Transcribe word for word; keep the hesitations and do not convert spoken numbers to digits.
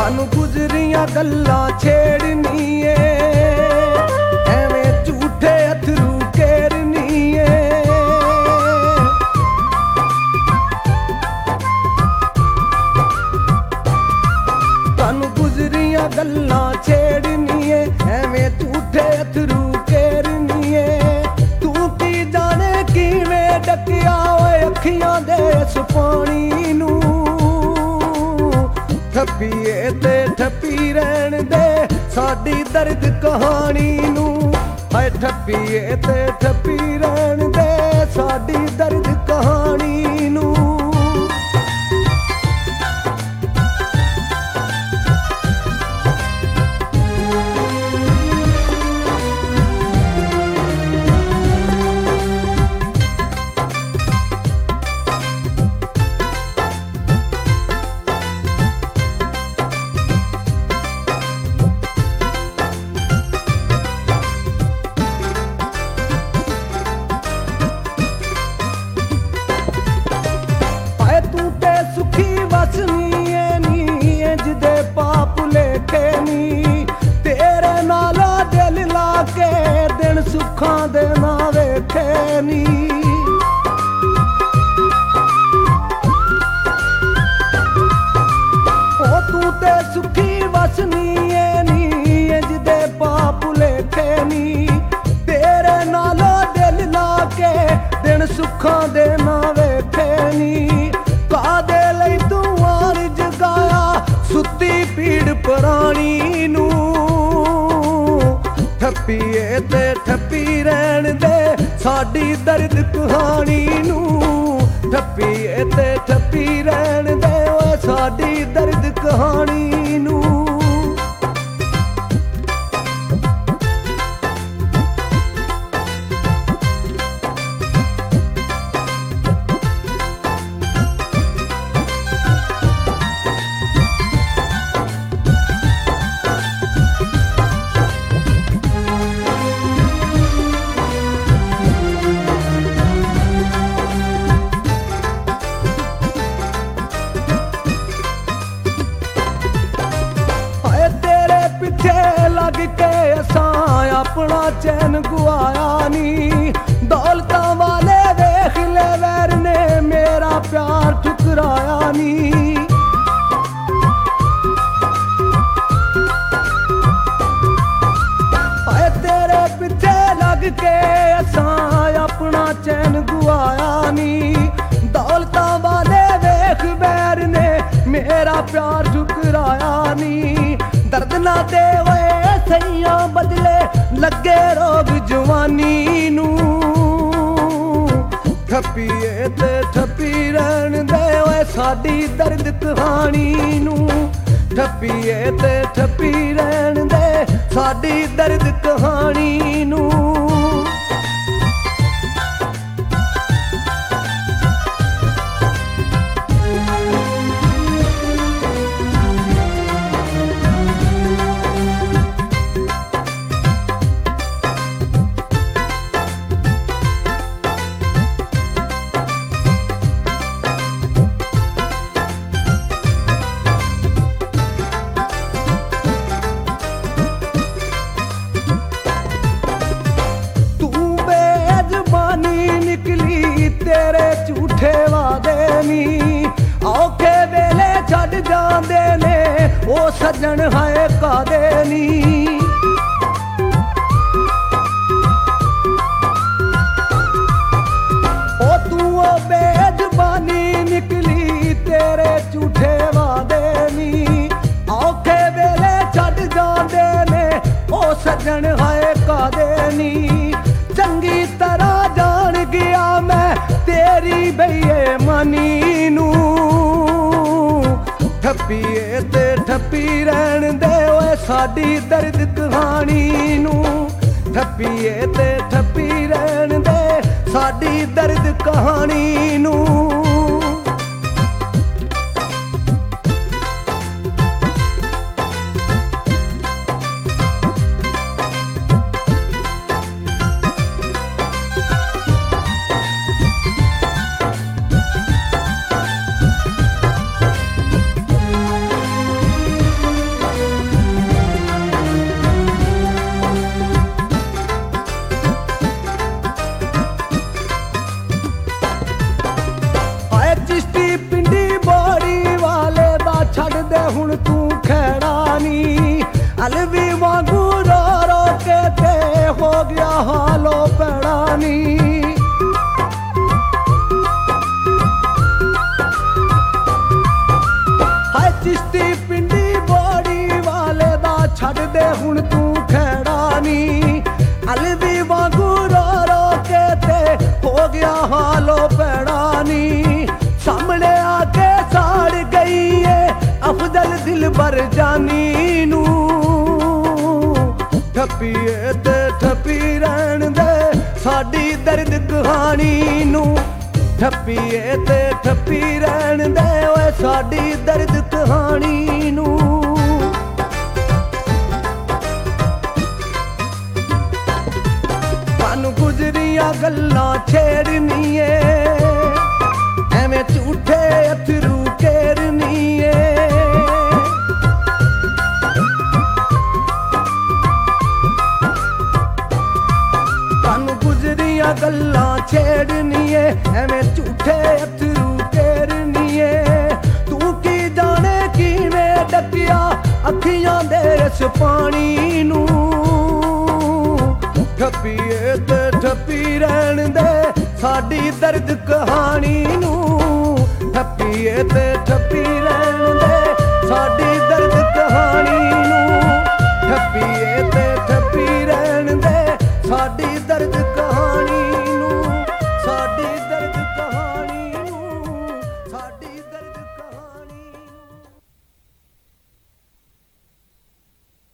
ਸਾਨੂੰ ਗੁਜ਼ਰੀਆਂ ਗੱਲਾਂ ਛੇੜਨੀਏ, ਐਵੇਂ ਝੂਠੇ ਅਥਰੂ ਕੇਰਨੀਏ। ਸਾਨੂੰ ਗੁਜ਼ਰੀਆਂ ਗੱਲਾਂ ਛੇੜਨੀਏ, ਐਵੇਂ ਝੂਠੇ ਅਥਰੂ ਕੇਰਨੀਏ। ਤੂੰ ਕੀ ਜਾਣੇ ਕਿਵੇਂ ਡੱਕਿਆ ਓਏ ਅੱਖੀਆਂ ਦੇ ਇਸ ਪਾਣੀ ਨੂੰ। ਠੱਪੀਏ ਤੇ ਠੱਪੀ ਰਹਿਣ ਦੇ ਸਾਡੀ ਦਰਦ ਕਹਾਣੀ ਨੂੰ। ਹਾਏ ਠੱਪੀਏ ਤੇ ਠੱਪੀ ਰਹਿਣ ਦੇ ਸਾਡੀ ਦਰਦ ਕਹਾਣੀ ਨੂੰ। ਸੁੱਖਾਂ ਦੇ ਨਾ ਵੇਖੇ ਨੀ। ਉਹ ਤੂੰ ਤੇ ਸੁਖੀ ਵਸਨੀ ਏ ਨੀ, ਇੰਜ ਦੇ ਪਾਪ ਲੇਖੇ ਨੀ। ਤੇਰੇ ਨਾਲੋਂ ਦਿਲ ਲਾ ਕੇ ਦਿਨ ਸੁੱਖਾਂ ਦੇ ਨਾ ਵੇਖੇ ਨੀ। ਕਾਹਦੇ ਲਈ ਤੂੰ ਆਰ ਜਗਾਇਆ ਸੁੱਤੀ ਪੀੜ ਪੁਰਾਣੀ ਨੂੰ। ਠੱਪੀਏ ਤੇ ਠੱਪੀ ਰਹਿਣ ਦੇ ਸਾਡੀ ਦਰਦ ਕਹਾਣੀ ਨੂੰ। ਠੱਪੀਏ ਤੇ ਠੱਪੀ ਰਹਿਣ ਦੇ ਓਏ ਸਾਡੀ ਦਰਦ ਕਹਾਣੀ ਨੂੰ। ਲੱਗ ਕੇ ਅਸਾਂ ਆਪਣਾ ਚੈਨ ਗੁਆਇਆ ਨੀ। ਦੌਲਤਾਂ ਵਾਲੇ ਵੇਖ ਲੈ ਵੈਰ ਨੇ ਮੇਰਾ ਪਿਆਰ ਠੁਕਰਾਇਆ ਨੀ। ਹਾਏ ਤੇਰੇ ਪਿੱਛੇ ਲੱਗ ਕੇ ਅਸਾਂ ਆਪਣਾ ਚੈਨ ਗੁਆਇਆ ਨੀ। ਦੌਲਤਾਂ ਵਾਲੇ ਵੇਖ ਵੈਰ ਨੇ ਮੇਰਾ ਪਿਆਰ ਠੁਕਰਾਇਆ ਨੀ। ਦਰਦ ਨਾ ਦੇ ਓਏ ਸਈਆਂ ਬਦਲੇ ਲੱਗੇ ਰੋਗ ਜਵਾਨੀ ਨੂੰ। ਠੱਪੀਏ ਤੇ ਠੱਪੀ ਰਹਿਣ ਦੇ ਓਏ ਸਾਡੀ ਦਰਦ ਕਹਾਣੀ ਨੂੰ। ਠੱਪੀਏ ਤੇ ਠੱਪੀ ਰਹਿਣ ਦੇ ਸਾਡੀ ਦਰਦ ਕਹਾਣੀ ਨੂੰ। ਤੇਰੇ ਝੂਠੇ ਵਾਦੇ ਨੀ ਔਖੇ ਵੇਲੇ ਛੱਡ ਜਾਂਦੇ ਨੇ ਉਹ ਸੱਜਣ ਹਾਏ ਕਾਦੇ ਨੀ। ਉਹ ਤੂੰ ਉਹ ਬੇਜ਼ਬਾਨੀ ਨਿਕਲੀ ਤੇਰੇ ਝੂਠੇ ਵਾਦੇ ਨੀ ਔਖੇ ਵੇਲੇ ਛੱਡ ਜਾਂਦੇ ਨੇ ਉਹ ਸੱਜਣ ਹਾਏ ਕਾਦੇ ਨੀ। ਚੰਗੀ ਤਰ੍ਹਾਂ ਜਾਣ ਗਿਆ ਮੈਂ ਤੇਰੀ ਬੇਈਮਾਨੀ ਨੂੰ। ਠੱਪੀਏ ਤੇ ਠੱਪੀ ਰਹਿਣ ਦੇ ਓਏ ਸਾਡੀ ਦਰਦ ਕਹਾਣੀ ਨੂੰ। ਠੱਪੀਏ ਤੇ ਠੱਪੀ ਰਹਿਣ ਦੇ ਸਾਡੀ ਦਰਦ ਕਹਾਣੀ ਨੂੰ। हुण तू खैड़ा नी। अलवी वांगू रो रो के ते हो गया हालो पैड़ा नी। हाय चिश्ती पिंडी बोड़ी वाले दा छड़ दे हुण तू खैड़ा नी। अलवी वांगू रो रो के ते हो गया हालो पैड़ा नी। सामने आके साड़ गई है अफजल दिल बर जानी नू। ठप्पीए ते ठप्पी रहन दे साडी दर्द कहानी नू। ठप्पीए ते ठप्पी रहन दे ओए साडी दर्द कहानी नू। सानू गुजरियां गल्लां छेड़नीए एवें झूठे अथरू केरनीए। सानू गुजरियां गल्लां छेड़नीए एवें झूठे अथरू केरनीए। तू की जाने किवें डकिया अखियां दे इस पानी नू। ठप्पीए ते ठप्पी रहन दे साडी दर्द कहानी नू। ठप्पीए ते ठप्पी रहन दे साडी दर्द